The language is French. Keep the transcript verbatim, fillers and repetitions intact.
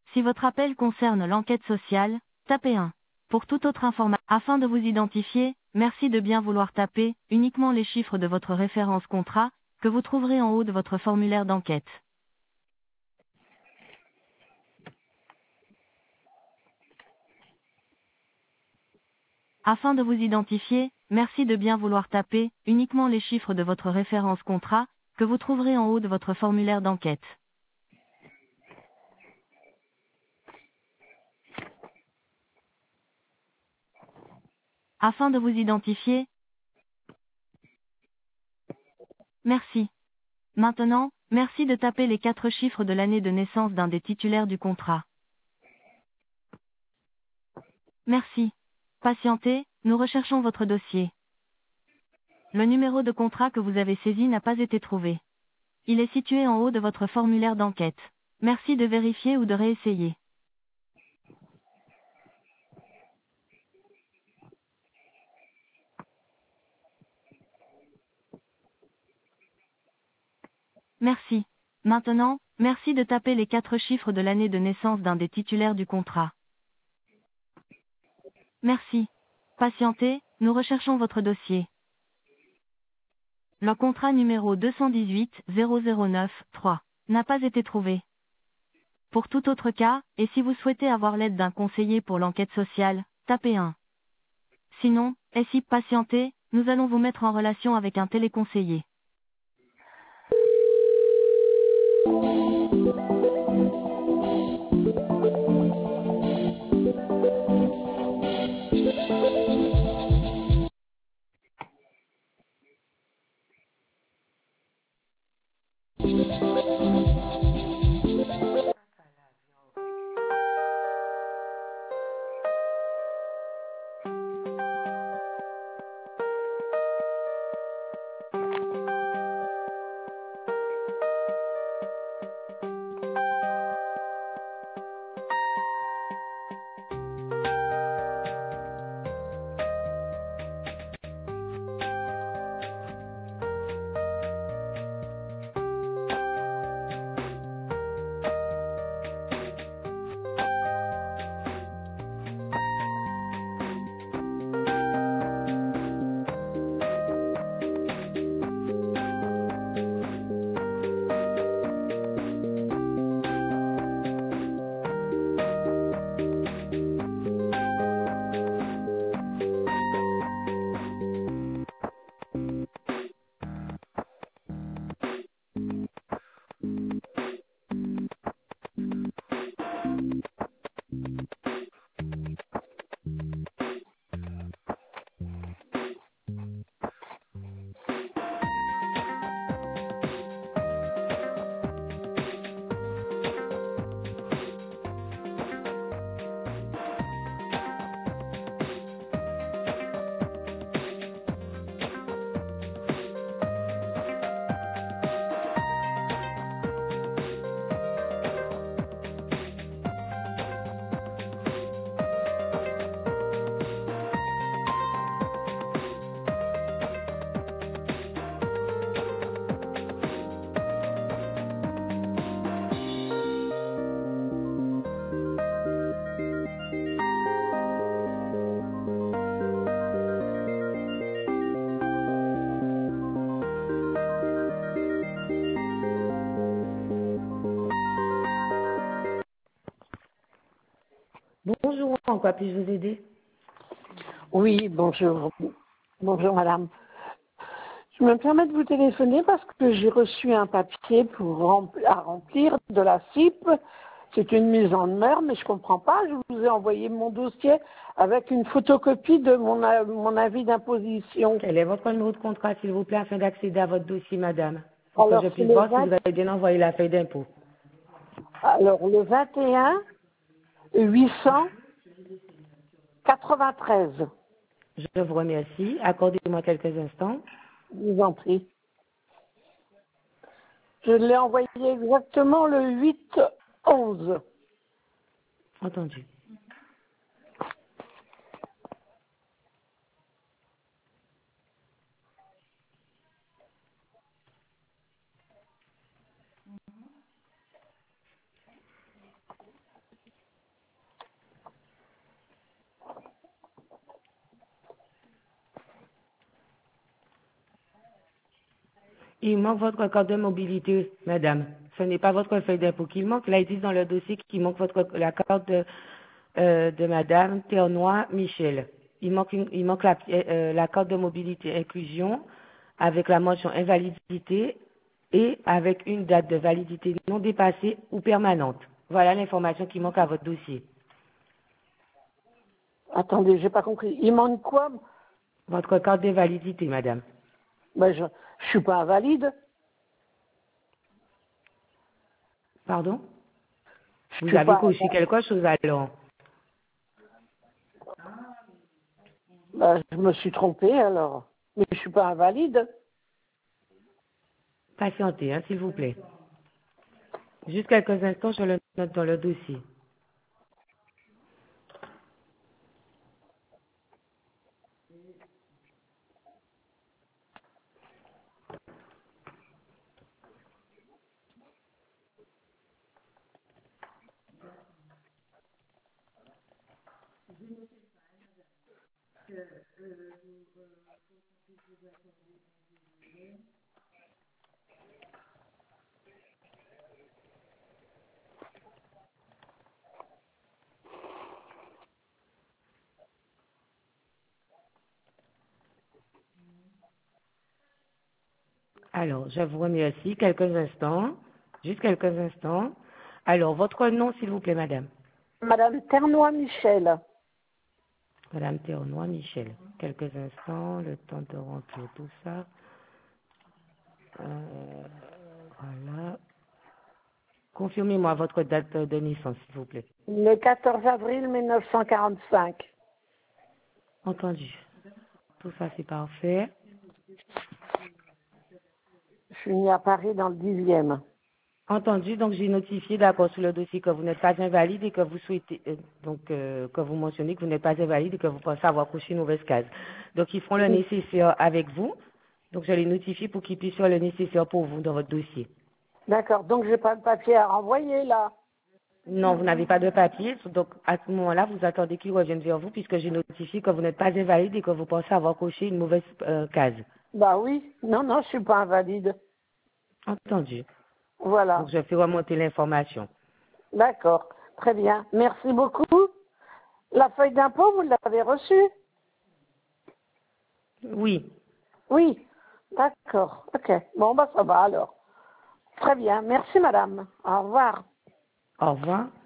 Si votre appel concerne l'enquête sociale, tapez un. Pour toute autre information, afin de vous identifier, merci de bien vouloir taper uniquement les chiffres de votre référence contrat, que vous trouverez en haut de votre formulaire d'enquête. Afin de vous identifier, merci de bien vouloir taper uniquement les chiffres de votre référence contrat, que vous trouverez en haut de votre formulaire d'enquête. Afin de vous identifier, merci. Maintenant, merci de taper les quatre chiffres de l'année de naissance d'un des titulaires du contrat. Merci. Patientez, nous recherchons votre dossier. Le numéro de contrat que vous avez saisi n'a pas été trouvé. Il est situé en haut de votre formulaire d'enquête. Merci de vérifier ou de réessayer. Merci. Maintenant, merci de taper les quatre chiffres de l'année de naissance d'un des titulaires du contrat. Merci. Patientez, nous recherchons votre dossier. Le contrat numéro deux cent dix-huit zéro zéro neuf trois n'a pas été trouvé. Pour tout autre cas, et si vous souhaitez avoir l'aide d'un conseiller pour l'enquête sociale, tapez un. Sinon, et si patientez, nous allons vous mettre en relation avec un téléconseiller. Bonjour, en quoi puis-je vous aider? Oui, bonjour. Bonjour madame. Je me permets de vous téléphoner parce que j'ai reçu un papier pour remplir, à remplir de la C I P. C'est une mise en demeure, mais je comprends pas. Je vous ai envoyé mon dossier avec une photocopie de mon, mon avis d'imposition. Quel est votre numéro de contrat, s'il vous plaît, afin d'accéder à votre dossier, madame? Pour Alors, que je c'est puisse le voir si vingt vous avez bien envoyé la feuille d'impôt. alors, le vingt et un huit cent quatre-vingt-treize. Je vous remercie. Accordez-moi quelques instants. Je vous en prie. Je l'ai envoyé exactement le huit onze. Entendu. Il manque votre carte de mobilité, madame. Ce n'est pas votre feuille d'impôt qu'il manque. Là, ils disent dans le dossier qu'il manque votre, la carte de, euh, de madame Ternois Michel. Il manque, une, il manque la, euh, la carte de mobilité inclusion avec la mention invalidité et avec une date de validité non dépassée ou permanente. Voilà l'information qui manque à votre dossier. Attendez, j'ai pas compris. Il manque quoi? Votre carte de validité, madame. Ben, je, je suis pas invalide. Pardon? Je Vous suis avez pas coché quelque chose alors? Ben, je me suis trompée alors. Mais je suis pas invalide. Patientez, hein, s'il vous plaît. Juste quelques instants, je le note dans le dossier. Alors, je vous remercie. Quelques instants. Juste quelques instants. Alors, votre nom, s'il vous plaît, madame. Madame Ternois Michel. Madame Théonois Michel. Quelques instants, le temps de remplir tout ça. Euh, voilà. Confirmez-moi votre date de naissance, s'il vous plaît. Le quatorze avril mille neuf cent quarante-cinq. Entendu. Tout ça, c'est parfait. Je suis née à Paris dans le dixième. Entendu, donc j'ai notifié d'accord sur le dossier que vous n'êtes pas invalide et que vous souhaitez euh, donc euh, que vous mentionnez que vous n'êtes pas invalide et que vous pensez avoir coché une mauvaise case. Donc ils feront le nécessaire avec vous. Donc je les notifie pour qu'ils puissent faire le nécessaire pour vous dans votre dossier. D'accord, donc j'ai pas de papier à renvoyer là. Non, vous n'avez pas de papier, donc à ce moment-là, vous attendez qu'ils reviennent vers vous puisque j'ai notifié que vous n'êtes pas invalide et que vous pensez avoir coché une mauvaise euh, case. Bah oui, non, non, je suis pas invalide. Entendu. Voilà, Donc je fais remonter l'information. d'accord, très bien. Merci beaucoup. La feuille d'impôt, vous l'avez reçue? Oui. Oui, d'accord, ok. Bon, bah ça va alors. Très bien, merci madame. Au revoir. Au revoir.